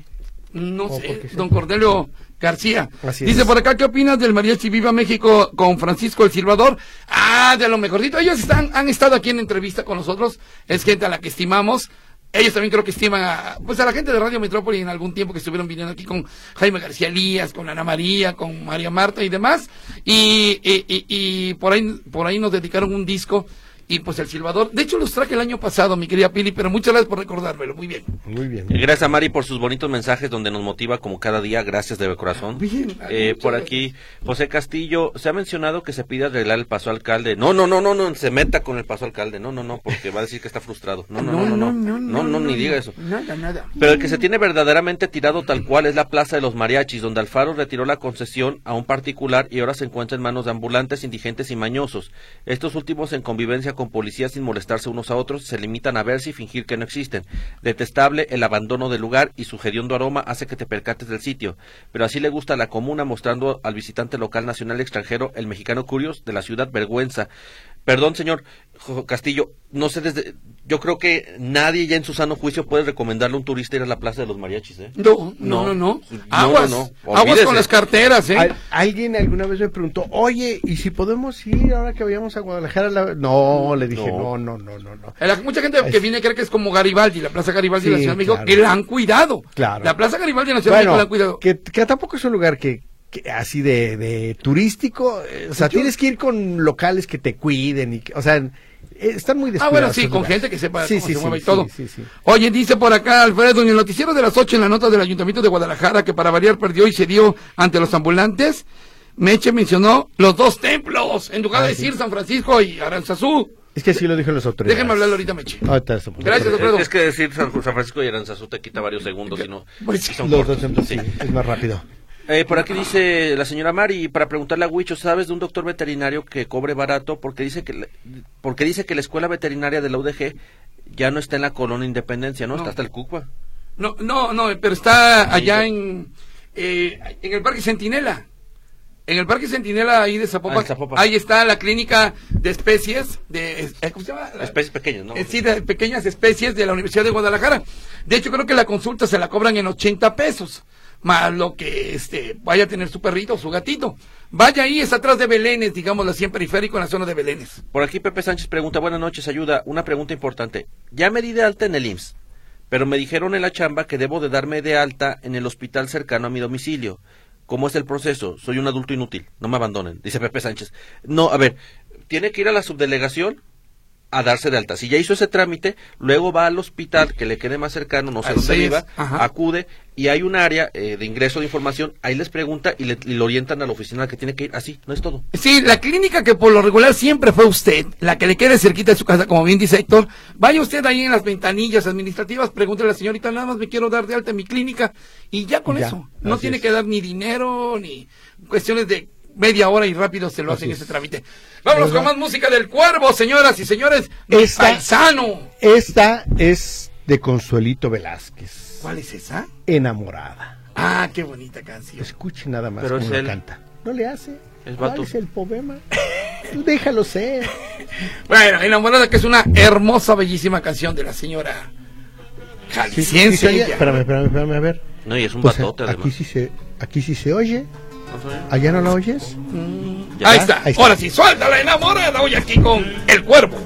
No ¿O sé, por qué se don fue? Cornelio García. Así Dice es. por acá, ¿qué opinas del Mariachi Viva México con Francisco El Silvador? Ah, de lo mejorcito. Ellos están, han estado aquí en entrevista con nosotros. Es gente a la que estimamos. Ellos también creo que estiman a, pues a la gente de Radio Metrópoli en algún tiempo que estuvieron viniendo aquí con Jaime García Elías, con Ana María, con María Marta y demás. Y, y, y, y por ahí, por ahí nos dedicaron un disco. Y pues El Silvador, de hecho los traje el año pasado, mi querida Pili, pero muchas gracias por recordármelo, muy bien. Muy bien. Gracias a Mari por sus bonitos mensajes donde nos motiva como cada día, gracias de corazón. Bien, eh, muchas por gracias. aquí, José Castillo, se ha mencionado que se pide arreglar el paso alcalde. No, no, no, no, no, se meta con el paso alcalde. No, no, no, porque va a decir que está frustrado. No, no, no, no, no, no, no, no, ni diga eso. Nada, nada. Pero el que se tiene verdaderamente tirado tal cual es la Plaza de los Mariachis, donde Alfaro retiró la concesión a un particular y ahora se encuentra en manos de ambulantes, indigentes y mañosos. Estos últimos, en convivencia con policías sin molestarse unos a otros, se limitan a verse y fingir que no existen. Detestable el abandono del lugar y su hediondo aroma hace que te percates del sitio. Pero así le gusta a la comuna, mostrando al visitante local, nacional y extranjero, el mexicano curios de la ciudad, vergüenza. Perdón, señor Castillo, no sé desde... Yo creo que nadie ya en su sano juicio puede recomendarle a un turista ir a la Plaza de los Mariachis, ¿eh? No, no, no, no. No, Aguas, no, no. aguas Olvídese. con las carteras, ¿eh? Al- alguien alguna vez me preguntó, oye, ¿y si podemos ir ahora que vayamos a Guadalajara? La... No, le dije, no, no, no, no, no. La- mucha gente que viene cree que es como Garibaldi, la Plaza Garibaldi de la Sí, Ciudad de México, claro. que la han cuidado. Claro. La Plaza Garibaldi de la Ciudad de México la han cuidado. que, que tampoco es un lugar que, que así de, de turístico, eh, o sea, Yo- tienes que ir con locales que te cuiden y que, o sea, eh, están muy Ah, descuidados. bueno, sí, esos con lugares. gente que sepa Sí, cómo sí, se sí, mueve y sí, todo. sí, sí. Oye, dice por acá Alfredo, en el noticiero de las ocho, en la nota del Ayuntamiento de Guadalajara, que para variar perdió y se dio ante los ambulantes, Meche mencionó los dos templos, en lugar Ah, de sí. decir San Francisco y Aranzazú. Es que así lo dijeron las autoridades. Déjenme hablarle ahorita, Meche. Ahorita eso. Gracias, Alfredo. Es, es que decir San, San Francisco y Aranzazú te quita varios segundos y no... Pues sí. son Los cortos. dos templos, Sí. sí, es más rápido. Eh, por aquí dice la señora Mari, para preguntarle a Huicho, ¿sabes de un doctor veterinario que cobre barato? Porque dice que le- porque dice que la escuela veterinaria de la U D G ya no está en la colonia Independencia, ¿no? No. Está hasta el Cucua. No, no, no, pero está allá en, eh, en el Parque Centinela. En el Parque Centinela ahí de Zapopan, Ah, en Zapopan. ahí está la clínica de especies, de, eh, ¿cómo se llama? La- Especies pequeñas, ¿no? Eh, sí, de pequeñas especies de la Universidad de Guadalajara. De hecho, creo que la consulta se la cobran en ochenta pesos, más lo que este vaya a tener su perrito o su gatito. Vaya ahí, es atrás de Belénes, digámoslo así, en periférico, en la zona de Belénes. Por aquí Pepe Sánchez pregunta, buenas noches, ayuda, una pregunta importante. Ya me di de alta en el I M S S, pero me dijeron en la chamba que debo de darme de alta en el hospital cercano a mi domicilio. ¿Cómo es el proceso? Soy un adulto inútil, no me abandonen, dice Pepe Sánchez. No, a ver, tiene que ir a la subdelegación a darse de alta. Si ya hizo ese trámite, luego va al hospital que le quede más cercano, no sé Así dónde es, viva, ajá. acude y hay un área eh, de ingreso de información, ahí les pregunta y le, y le orientan a la oficina a la que tiene que ir, así, no es todo. Sí, la clínica que por lo regular siempre fue usted, la que le quede cerquita de su casa, como bien dice Héctor, vaya usted ahí en las ventanillas administrativas, pregúntele a la señorita, nada más me quiero dar de alta en mi clínica, y ya con Ya, eso. No así tiene es. que dar ni dinero, ni cuestiones de media hora y rápido se lo Así hacen es. ese trámite. Vámonos ¿Verdad? con más música del Cuervo, señoras y señores. Mi Esta- paisano. Esta es de Consuelito Velázquez, ¿Cuál es esa? Enamorada. Ah, qué bonita canción. Escuche nada más Pero cómo es lo él. canta. No le hace. Es ¿Cuál vato. es el poema? Tú déjalo ser. Bueno, Enamorada, que es una hermosa, bellísima canción de la señora Sí, jalisciense. sí se oye. ella. Espérame, espérame, espérame, a ver. No, y es un Pues, batote aquí además. sí se, aquí sí se oye. ¿No sabe? ¿Allá no la oyes? Ya. Ahí está. Ahí está. Ahora sí, suéltala, enamorada. Hoy aquí con El Cuervo.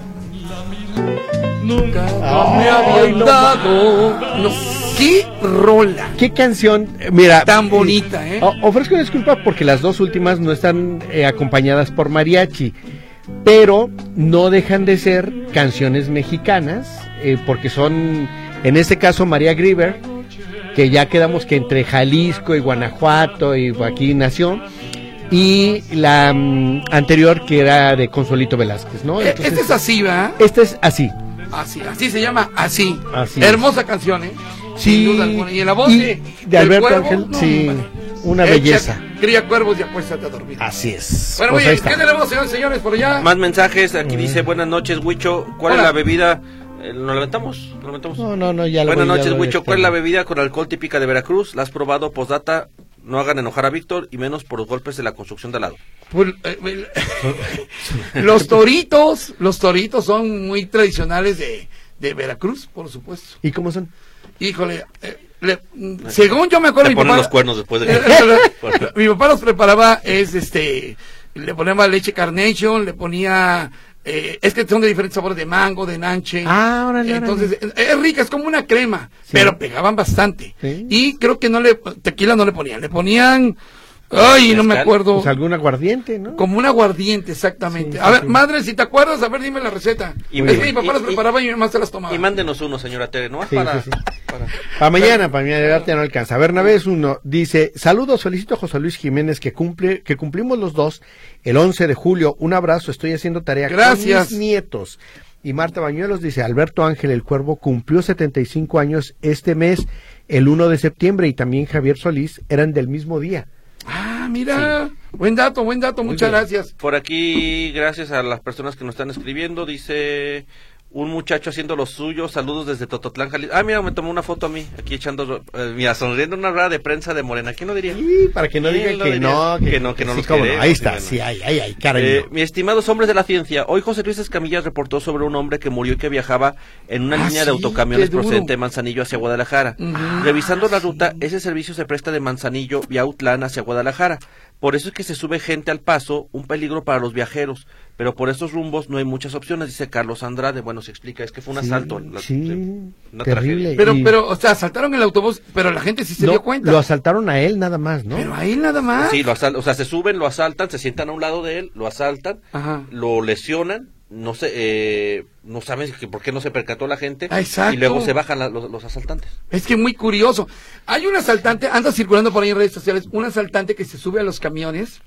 Nunca me habían dado. No, qué rola. ¿Qué canción? Eh, Mira. Tan bonita, ¿eh? o- ofrezco disculpa porque las dos últimas no están eh, acompañadas por mariachi, pero no dejan de ser canciones mexicanas, eh, porque son, en este caso, María Grieber, que ya quedamos que entre Jalisco y Guanajuato y aquí nació, y la mm, anterior que era de Consuelito Velázquez, ¿no? Eh, Entonces, este es así, ¿verdad? esta es así. Así, así se llama, así. Así Hermosa canción, ¿eh? Sí, Sin duda alguna. Y en la voz y de, de del Alberto Cuervo, Ángel, no, sí, hombre. una Echa, belleza. Cría cuervos y acuéstate a dormir. Así es. Bueno, Pues muy ahí bien, ¿qué está. tenemos, señores, señores, por allá? Más mensajes, aquí dice, buenas noches, Huicho, ¿cuál Hola. es la bebida? Eh, ¿Nos levantamos? ¿Nos levantamos? No, no, no, ya lo Buenas voy, ya noches, lo voy Huicho, ¿cuál es la extendiendo. bebida con alcohol típica de Veracruz? ¿La has probado? Postdata, no hagan enojar a Víctor y menos por los golpes de la construcción de al lado. Pues, eh, el- los toritos, los toritos son muy tradicionales de, de Veracruz, por supuesto. ¿Y cómo son? Híjole, eh, le, según yo me acuerdo, le mi ponen papá, los cuernos después de mi papá los preparaba, es este, le ponía leche Carnation, le ponía, eh, es que son de diferentes sabores de mango, de nanche. Ah, órale, entonces órale. es, es rica, es como una crema, sí. Pero pegaban bastante. Sí. Y creo que no le, tequila no le ponían, le ponían, ay, no me acuerdo. Pues algún aguardiente, ¿no? Como un aguardiente, exactamente. Sí, a sí, ver, sí. madre, si te acuerdas, a ver, dime la receta. Y, es que mi papá y, las preparaba y, y mi mamá se las tomaba. Y mándenos uno, señora Tere, ¿no? Sí, para, sí, sí. para... Para mañana, para mañana ya no alcanza. Bernabé es uno, dice, saludos, felicito a José Luis Jiménez que cumple, que cumplimos los dos el once de julio. Un abrazo, estoy haciendo tarea Gracias. con mis nietos. Y Marta Bañuelos dice, Alberto Ángel el Cuervo cumplió setenta y cinco años este mes, el uno de septiembre, y también Javier Solís eran del mismo día. Ah, mira, sí. Buen dato, buen dato, Muy muchas bien. gracias. Por aquí, gracias a las personas que nos están escribiendo, dice un muchacho haciendo lo suyo, saludos desde Tototlán, Jalisco. Ah, mira, me tomó una foto a mí, aquí echando, eh, mira, sonriendo una rueda de prensa de Morena. ¿Quién lo diría? Sí, para que no ¿Quién digan lo que diría? no, que, que no, que no sí, los cómo no. queremos, Ahí está, sí, sí, bueno. ahí, ahí, ahí, caray. Eh, mi estimados hombres de la ciencia, hoy José Luis Escamilla reportó sobre un hombre que murió y que viajaba en una Ah, línea sí, de autocamiones qué duro. procedente de Manzanillo hacia Guadalajara. Uh-huh. Revisando la Ah, ruta, sí. ese servicio se presta de Manzanillo vía Autlán hacia Guadalajara. Por eso es que se sube gente al paso, un peligro para los viajeros. Pero por estos rumbos no hay muchas opciones, dice Carlos Andrade. Bueno, se explica, es que fue un Sí, asalto. La, sí, una terrible. tragedia. Pero, Y- pero, o sea, asaltaron el autobús, pero la gente sí se No, dio cuenta. lo asaltaron a él nada más, ¿no? Pero ahí nada más. Sí, lo asal- o sea, se suben, lo asaltan, se sientan a un lado de él, lo asaltan, Ajá. lo lesionan, no sé, eh, no saben que- por qué no se percató la gente, Ah, exacto. y luego se bajan la- los, los asaltantes. Es que muy curioso. Hay un asaltante, anda circulando por ahí en redes sociales, un asaltante que se sube a los camiones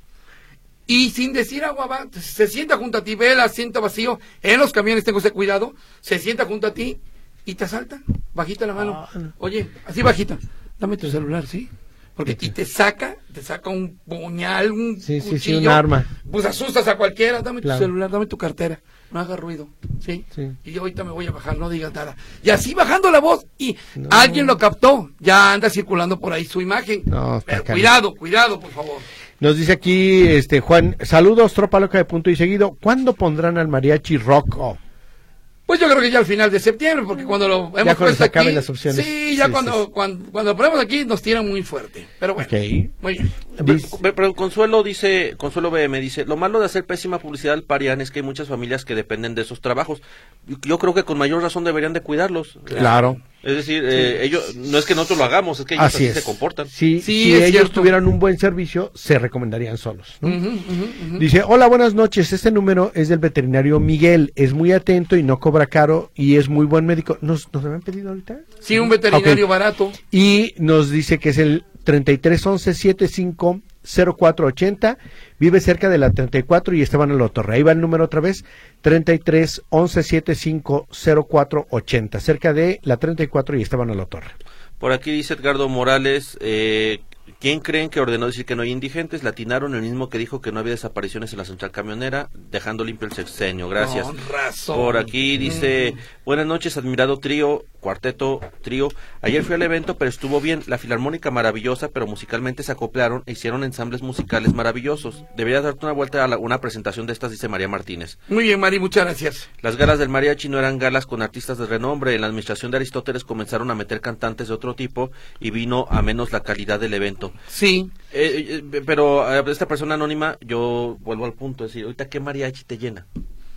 y sin decir agua va, se sienta junto a ti, ve el asiento vacío, en los camiones tengo ese cuidado, se sienta junto a ti y te asalta, bajita la mano. Ah, no. Oye, así bajita, dame tu celular, ¿sí? Porque y te saca, te saca un puñal, un Sí, sí, sí, cuchillo, un arma. Pues asustas a cualquiera, dame Claro. tu celular, dame tu cartera, no haga ruido, ¿sí? Sí. Y yo ahorita me voy a bajar, no digas nada. Y así bajando la voz, y No. alguien lo captó, ya anda circulando por ahí su imagen. No, está Pero canijo. cuidado, cuidado, por favor. Nos dice aquí, este Juan, saludos, tropa loca de punto y seguido. ¿Cuándo pondrán al mariachi rock off? Pues yo creo que ya al final de septiembre, porque cuando lo hemos cuando puesto se acaben aquí, las opciones. sí, ya Sí, cuando, sí, sí. Cuando, cuando lo ponemos aquí nos tiran muy fuerte. Pero bueno, Ok. muy bien. Dice- Pero, pero Consuelo dice, Consuelo B M dice, lo malo de hacer pésima publicidad al Parián es que hay muchas familias que dependen de esos trabajos. Yo, yo creo que con mayor razón deberían de cuidarlos. Claro. Es decir, eh, ellos, no es que nosotros lo hagamos, es que ellos Así así es. se comportan. Sí, Sí, si es ellos cierto. tuvieran un buen servicio, se recomendarían solos, ¿no? Ujú, ujú, ujú. Dice, hola, buenas noches, este número es del veterinario Miguel, es muy atento y no cobra caro y es muy buen médico. ¿Nos, nos habían pedido ahorita? Sí, un veterinario Ok. barato. Y nos dice que es el treinta y tres once setenta y cinco cero cuatro ochenta, vive cerca de la treinta y cuatro y Esteban en la Torre. Ahí va el número otra vez, treinta y tres once setenta y cinco cero cuatro ochenta, cerca de la treinta y cuatro y Esteban en la Torre. Por aquí dice Edgardo Morales, eh, ¿quién creen que ordenó decir que no hay indigentes? Latinaron el mismo que dijo que no había desapariciones en la central camionera, dejando limpio el sexenio. Gracias. Con razón. Por aquí dice, buenas noches, admirado trío, cuarteto, trío. Ayer fui al evento, pero estuvo bien. La filarmónica maravillosa, pero musicalmente se acoplaron e hicieron ensambles musicales maravillosos. Deberías darte una vuelta a la- una presentación de estas, dice María Martínez. Muy bien, Mari, muchas gracias. Las galas del mariachi no eran galas con artistas de renombre. En la administración de Aristóteles comenzaron a meter cantantes de otro tipo y vino a menos la calidad del evento. Sí. Eh, eh, pero eh, esta persona anónima, yo vuelvo al punto, es decir, ahorita qué mariachi te llena.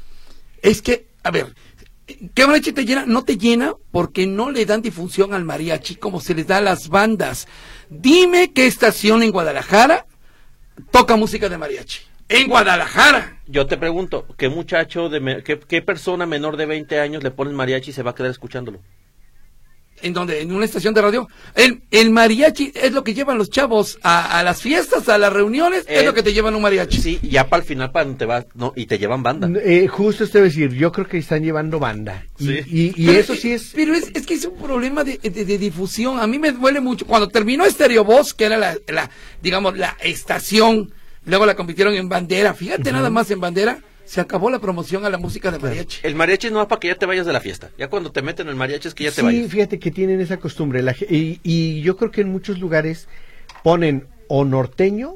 Es que, a ver, ¿qué mariachi te llena? No te llena porque no le dan difusión al mariachi como se les da a las bandas. Dime qué estación en Guadalajara toca música de mariachi. En Guadalajara. Yo te pregunto, ¿qué muchacho, de me- qué, qué persona menor de veinte años le ponen mariachi y se va a quedar escuchándolo? ¿En donde? ¿En una estación de radio? El, el mariachi es lo que llevan los chavos a, a las fiestas, a las reuniones, Eh, es lo que te llevan un mariachi. Sí, ya para el final para te vas, no, y te llevan banda. Eh, justo esto iba a decir, yo creo que están llevando banda. Y, Sí. y, y Pero, eso sí es... Pero es, es que es un problema de, de- de difusión. A mí me duele mucho. Cuando terminó Stereo Voz, que era la, la, digamos, la estación, luego la convirtieron en bandera. Fíjate nada más en bandera, se acabó la promoción a la música de mariachi. El mariachi no es para que ya te vayas de la fiesta. Ya cuando te meten el mariachi es que ya te Sí, vayas. fíjate que tienen esa costumbre. La ge- y, y yo creo que en muchos lugares ponen o norteño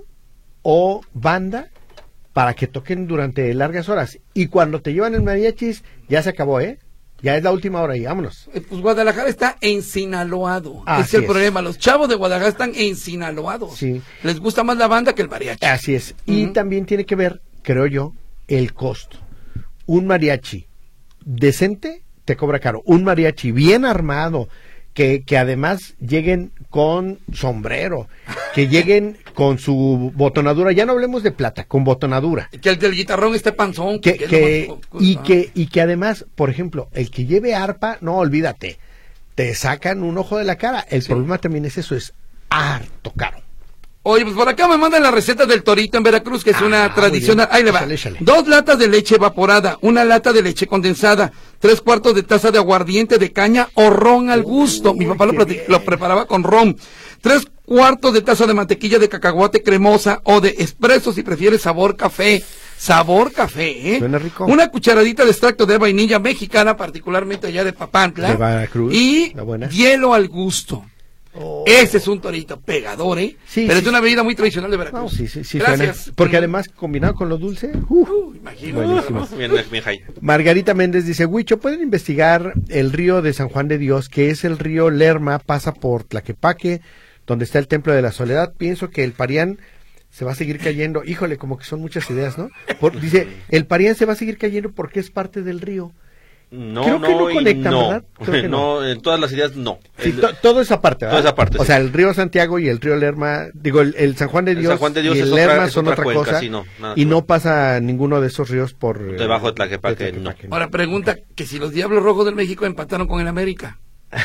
o banda para que toquen durante largas horas. Y cuando te llevan el mariachis, ya se acabó, ¿eh? Ya es la última hora y vámonos. Eh, pues Guadalajara está ensinaloado. Así es el es. problema. Los chavos de Guadalajara están ensinaloados. Sí. Les gusta más la banda que el mariachi. Así es. Uh-huh. Y también tiene que ver, creo yo, el costo. Un mariachi decente te cobra caro. Un mariachi bien armado, que, que además lleguen con sombrero, que lleguen con su botonadura, ya no hablemos de plata, con botonadura. Que el del guitarrón esté panzón. Que, que, que y, ah. que, y que además, por ejemplo, el que lleve arpa, no, olvídate, te sacan un ojo de la cara. El sí. problema también es eso, es harto caro. Oye, pues por acá me mandan la receta del torito en Veracruz, que es ah, una tradicional. Ahí le va. Échale, échale. Dos latas de leche evaporada, una lata de leche condensada, tres cuartos de taza de aguardiente de caña o ron al gusto. Uy, mi papá lo, lo preparaba con ron. Tres cuartos de taza de mantequilla de cacahuate cremosa o de espresso si prefieres sabor café. Sabor café, ¿eh? Suena rico. Una cucharadita de extracto de vainilla mexicana, particularmente allá de Papantla. De Veracruz. Y hielo al gusto. Oh. Ese es un torito pegador, ¿eh? Sí, pero sí. es una bebida muy tradicional de Veracruz. No, sí, sí, sí, gracias. Suena. Porque además, combinado con lo dulce, uh, uh, imagino. Buenísimo. Bien, bien, bien. Margarita Méndez dice, Huicho, ¿pueden investigar el río de San Juan de Dios, que es el río Lerma, pasa por Tlaquepaque, donde está el Templo de la Soledad? Pienso que el Parián se va a seguir cayendo. Híjole, como que son muchas ideas, ¿no? Por, dice, el Parián se va a seguir cayendo porque es parte del río. No, Creo no, que no conectan, no. ¿verdad? Creo que no. no, en todas las ideas no. Sí, el, to, todo esa parte, ¿verdad? Toda esa parte. O sí. sea, el río Santiago y el río Lerma, digo, el, el San Juan de Dios, el San Juan de Dios y el es Lerma otra, es son otra, otra cuenca, cosa. Sí, no, nada, y no. no pasa ninguno de esos ríos por... Debajo de Tlaquepaque, de Tlaquepaque no. no. Ahora pregunta que si los Diablos Rojos del México empataron con el América.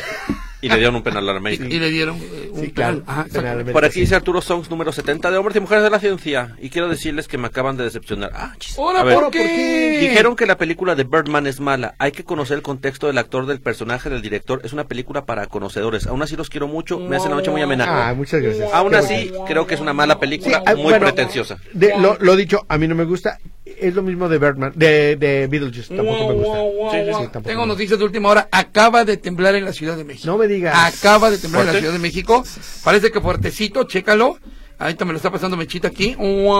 Y le dieron un penal al América. Y, y le dieron eh, un sí, penal. claro, Ajá, penal América, por aquí sí. dice Arturo Songs número setenta de Hombres y Mujeres de la Ciencia. Y quiero decirles que me acaban de decepcionar. Ah, chis. ¿Ahora ver, por qué? Dijeron que la película de Birdman es mala. Hay que conocer el contexto del actor, del personaje, del director. Es una película para conocedores. Aún así los quiero mucho. Me hacen la noche muy amena. Ah, muchas gracias. Aún así, creo que es una mala película, Sí, muy bueno, pretenciosa. De, lo, lo dicho, a mí no me gusta. Es lo mismo de Birdman, de, de Beetlejuice, tampoco me gusta. Sí, sí, sí, tampoco Tengo me noticias de última hora. Acaba de temblar en la Ciudad de México. No me digas. Acaba de temblar en la ¿Fuerte? Ciudad de México. Parece que fuertecito, chécalo. Ahorita me lo está pasando Mechita aquí.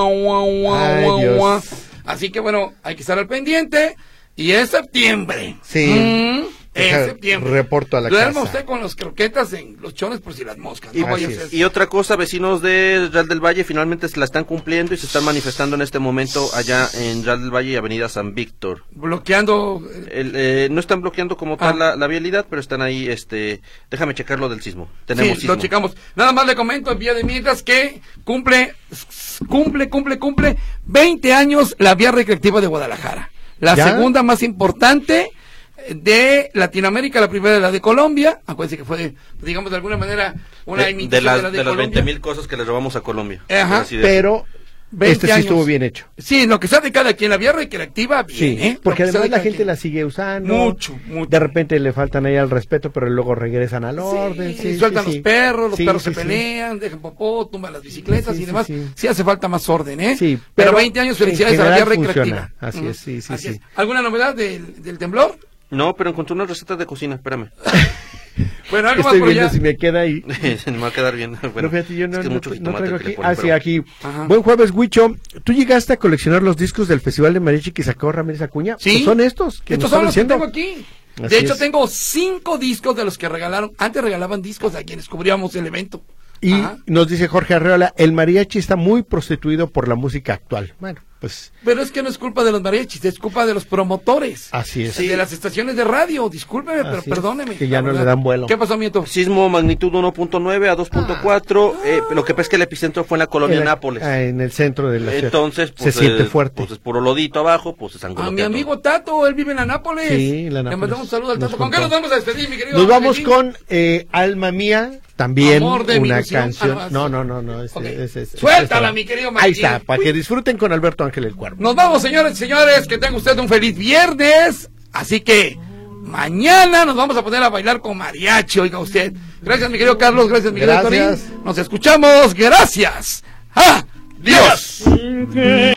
Ay, Dios. Así que bueno, hay que estar al pendiente. Y es septiembre. Sí. Mm, es Deja, septiembre. reporto a la Duerma casa. usted con los croquetas en los chones por si las moscas. Y, No vaya a así ser. y otra cosa, vecinos de Real del Valle finalmente se la están cumpliendo y se están manifestando en este momento allá en Real del Valle y Avenida San Víctor. Bloqueando. eh, El, eh, no están bloqueando como tal Ah. la, la vialidad, pero están ahí, este, déjame checar lo del sismo. Tenemos Sí, sismo. lo checamos. Nada más le comento en vía de mientras que cumple, cumple, cumple, cumple veinte años la vía recreativa de Guadalajara. La ¿Ya? segunda más importante de Latinoamérica, la primera de la de Colombia. Acuérdense que fue, digamos, de alguna manera una de, imitación de, las, de la de, de las Colombia. veinte mil cosas que le robamos a Colombia. Ajá, Así de- Pero veinte este sí años. estuvo bien hecho. Sí, lo que sea de cada quien, la vía recreativa, bien, Sí, ¿eh? porque Lo que sea además de la cada gente quien. la sigue usando. Mucho, mucho. De repente le faltan ahí al respeto, pero luego regresan al Sí, orden. Sí, sueltan sí, los sí. perros, los Sí, perros sí, se sí. pelean, dejan popó, tumban las bicicletas Sí, y sí, demás. sí. Sí. hace falta más orden, ¿eh? Sí, pero, pero veinte años, en felicidades a la vía general recreativa. funciona. Así Ujú. es, sí, sí, Así sí. es. ¿Alguna novedad del, del temblor? No, pero encontré unas recetas de cocina, espérame. Bueno, algo Estoy más por viendo allá. si me queda ahí. Se me va a quedar bien. Bueno, No, fíjate, yo no, es que no, mucho no jitomate traigo que le aquí. ponen, Ah, sí, pero- aquí. Ajá. Buen jueves, Huicho. ¿Tú llegaste a coleccionar los discos del Festival de Mariachi que sacó Ramírez Acuña? Sí. Pues son estos. Que Estos nos son los que están tengo diciendo. aquí. Así De hecho, es. tengo cinco discos de los que regalaron. Antes regalaban discos a quienes cubríamos el evento. Y Ajá. nos dice Jorge Arreola, el mariachi está muy prostituido por la música actual. Bueno, pues Pero es que no es culpa de los mariachis, es culpa de los promotores. así es. De las estaciones de radio. Discúlpeme, pero Así es, perdóneme. que ya la no verdad. le dan vuelo. ¿Qué pasó, Mieto? Sismo magnitud uno punto nueve a dos punto cuatro. Eh, lo que pasa es que el epicentro fue en la colonia En la- Nápoles. ah, en el centro de la ciudad. Entonces, pues, se siente eh, fuerte. Pues es puro lodito abajo, pues es A mi angoloteando. amigo Tato, él vive en Anápolis. Sí, en la Le Nápoles. mandamos un saludo al Nos Tato. ¿Con qué contó. nos vamos a despedir, mi querido? Nos vamos Angelín? con eh, Alma Mía, también Amor de mi una ilusión. canción. Ah, no, sí. no, no, no. ese- Ok. ese- ese- Suéltala, esa- mi querido Ahí Martín. está, para que disfruten con Alberto Ángel el Cuervo. Nos vamos, señores y señores. Que tenga usted un feliz viernes. Así que mañana nos vamos a poner a bailar con mariachi, oiga usted. Gracias, mi querido Carlos. Gracias, mi querido Gracias. Torín. Nos escuchamos. Gracias. ¡Ah! ¡Dios!